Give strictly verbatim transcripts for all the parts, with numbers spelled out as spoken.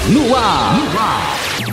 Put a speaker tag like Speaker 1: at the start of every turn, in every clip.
Speaker 1: No ar, no ar.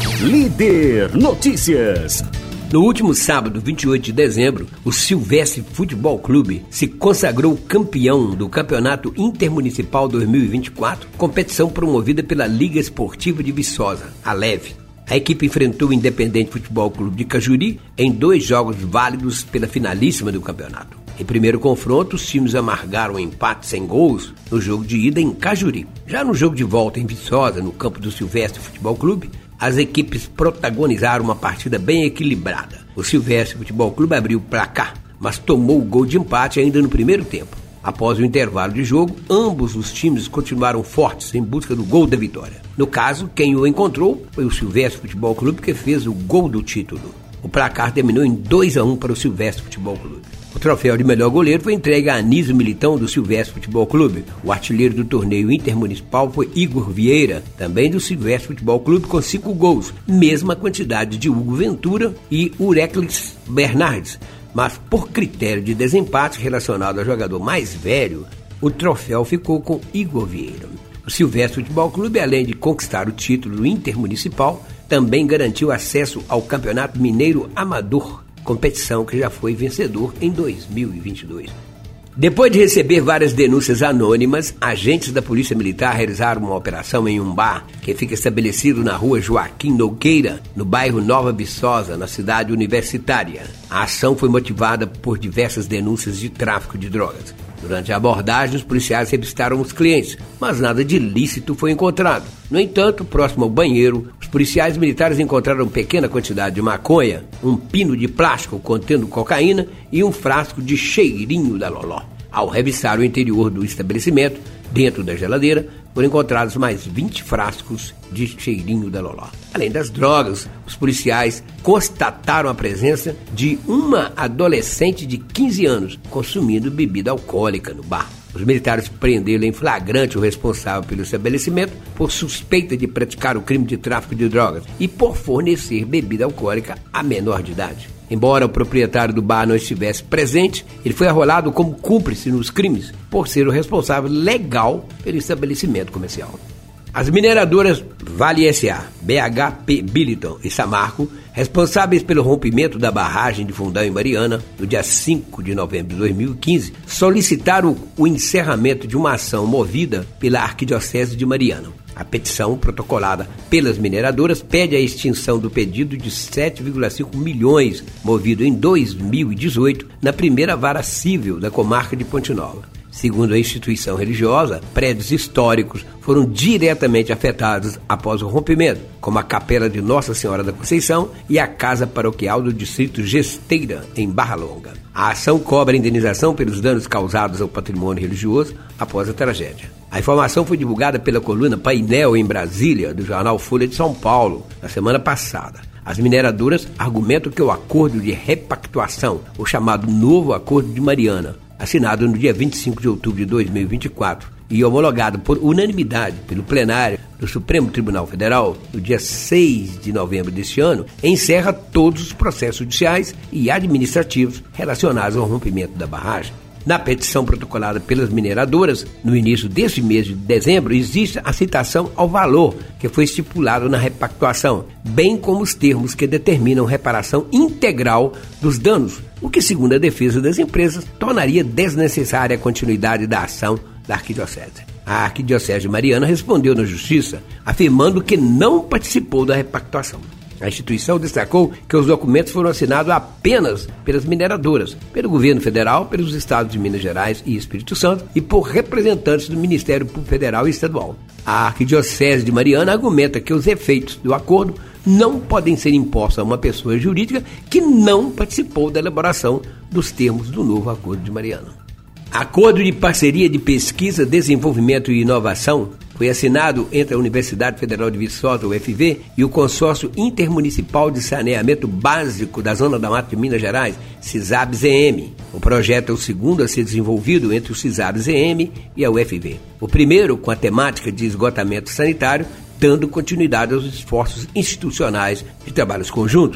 Speaker 1: Líder Notícias.
Speaker 2: No último sábado, vinte e oito de dezembro, o Silvestre Futebol Clube se consagrou campeão do Campeonato Intermunicipal dois mil e vinte e quatro, competição promovida pela Liga Esportiva de Viçosa, a Leve. A equipe enfrentou o Independente Futebol Clube de Cajuri em dois jogos válidos pela finalíssima do campeonato. Em primeiro confronto, os times amargaram um empate sem gols no jogo de ida em Cajuri. Já no jogo de volta em Viçosa, no campo do Silvestre Futebol Clube, as equipes protagonizaram uma partida bem equilibrada. O Silvestre Futebol Clube abriu o placar, mas tomou o gol de empate ainda no primeiro tempo. Após o intervalo de jogo, ambos os times continuaram fortes em busca do gol da vitória. No caso, quem o encontrou foi o Silvestre Futebol Clube, que fez o gol do título. O placar terminou em dois a um para o Silvestre Futebol Clube. O troféu de melhor goleiro foi entregue a Anísio Militão, do Silvestre Futebol Clube. O artilheiro do torneio intermunicipal foi Igor Vieira, também do Silvestre Futebol Clube, com cinco gols, mesma quantidade de Hugo Ventura e Ureclis Bernardes. Mas por critério de desempate relacionado ao jogador mais velho, o troféu ficou com Igor Vieira. O Silvestre Futebol Clube, além de conquistar o título intermunicipal, também garantiu acesso ao Campeonato Mineiro Amador, competição que já foi vencedor em dois mil e vinte e dois. Depois de receber várias denúncias anônimas, agentes da Polícia Militar realizaram uma operação em um bar que fica estabelecido na rua Joaquim Nogueira, no bairro Nova Viçosa, na cidade universitária. A ação foi motivada por diversas denúncias de tráfico de drogas. Durante a abordagem, os policiais revistaram os clientes, mas nada de ilícito foi encontrado. No entanto, próximo ao banheiro, os policiais militares encontraram pequena quantidade de maconha, um pino de plástico contendo cocaína e um frasco de cheirinho da loló. Ao revistar o interior do estabelecimento, dentro da geladeira, foram encontrados mais vinte frascos de cheirinho da loló. Além das drogas, os policiais constataram a presença de uma adolescente de quinze anos consumindo bebida alcoólica no bar. Os militares prenderam em flagrante o responsável pelo estabelecimento por suspeita de praticar o crime de tráfico de drogas e por fornecer bebida alcoólica a menor de idade. Embora o proprietário do bar não estivesse presente, ele foi arrolado como cúmplice nos crimes por ser o responsável legal pelo estabelecimento comercial. As mineradoras Vale S A, B H P Billiton e Samarco, responsáveis pelo rompimento da barragem de Fundão em Mariana, no dia cinco de novembro de dois mil e quinze, solicitaram o encerramento de uma ação movida pela Arquidiocese de Mariana. A petição, protocolada pelas mineradoras, pede a extinção do pedido de sete vírgula cinco milhões, movido em dois mil e dezoito, na primeira vara civil da comarca de Ponte Nova. Segundo a instituição religiosa, prédios históricos foram diretamente afetados após o rompimento, como a Capela de Nossa Senhora da Conceição e a Casa Paroquial do Distrito Gesteira, em Barra Longa. A ação cobra indenização pelos danos causados ao patrimônio religioso após a tragédia. A informação foi divulgada pela coluna Painel em Brasília, do jornal Folha de São Paulo, na semana passada. As mineradoras argumentam que o acordo de repactuação, o chamado Novo Acordo de Mariana, assinado no dia vinte e cinco de outubro de dois mil e vinte e quatro e homologado por unanimidade pelo plenário do Supremo Tribunal Federal no dia seis de novembro deste ano, encerra todos os processos judiciais e administrativos relacionados ao rompimento da barragem. Na petição protocolada pelas mineradoras, no início deste mês de dezembro, existe a citação ao valor que foi estipulado na repactuação, bem como os termos que determinam reparação integral dos danos, o que, segundo a defesa das empresas, tornaria desnecessária a continuidade da ação da Arquidiocese. A Arquidiocese de Mariana respondeu na Justiça, afirmando que não participou da repactuação. A instituição destacou que os documentos foram assinados apenas pelas mineradoras, pelo governo federal, pelos estados de Minas Gerais e Espírito Santo e por representantes do Ministério Público Federal e Estadual. A Arquidiocese de Mariana argumenta que os efeitos do acordo não podem ser impostos a uma pessoa jurídica que não participou da elaboração dos termos do novo Acordo de Mariana. Acordo de Parceria de Pesquisa, Desenvolvimento e Inovação foi assinado entre a Universidade Federal de Viçosa, U F V, e o Consórcio Intermunicipal de Saneamento Básico da Zona da Mata de Minas Gerais, CISAB-Z M. O projeto é o segundo a ser desenvolvido entre o CISAB-Z M e a U F V. O primeiro com a temática de esgotamento sanitário, dando continuidade aos esforços institucionais de trabalhos conjuntos.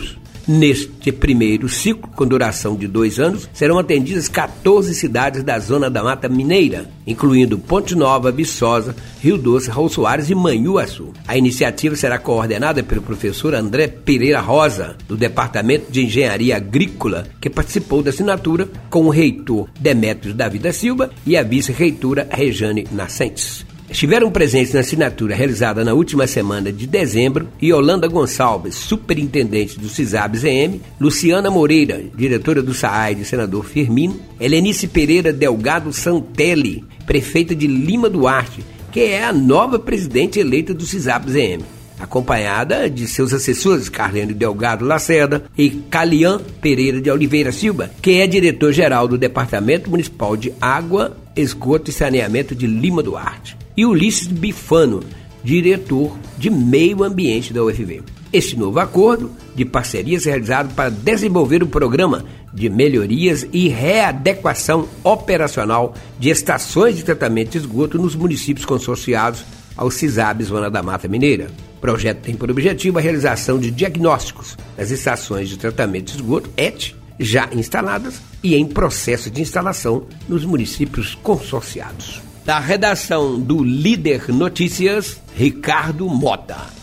Speaker 2: Neste primeiro ciclo, com duração de dois anos, serão atendidas quatorze cidades da Zona da Mata Mineira, incluindo Ponte Nova, Viçosa, Rio Doce, Raul Soares e Manhuaçu. A iniciativa será coordenada pelo professor André Pereira Rosa, do Departamento de Engenharia Agrícola, que participou da assinatura com o reitor Demétrios Davi da Silva e a vice-reitora Rejane Nascentes. Estiveram presentes na assinatura realizada na última semana de dezembro Yolanda Gonçalves, superintendente do CISAB-Z M, Luciana Moreira, diretora do SAAI de Senador Firmino, Helenice Pereira Delgado Santelli, prefeita de Lima Duarte, que é a nova presidente eleita do CISAB-Z M, acompanhada de seus assessores Carlene Delgado Lacerda e Calian Pereira de Oliveira Silva, que é diretor-geral do Departamento Municipal de Água, Esgoto e Saneamento de Lima Duarte, e Ulisses Bifano, diretor de Meio Ambiente da U F V. Este novo acordo de parceria será realizado para desenvolver o programa de melhorias e readequação operacional de estações de tratamento de esgoto nos municípios consorciados ao CISAB Zona da Mata Mineira. O projeto tem por objetivo a realização de diagnósticos das estações de tratamento de esgoto, E T, já instaladas e em processo de instalação nos municípios consorciados. Da redação do Líder Notícias, Ricardo Mota.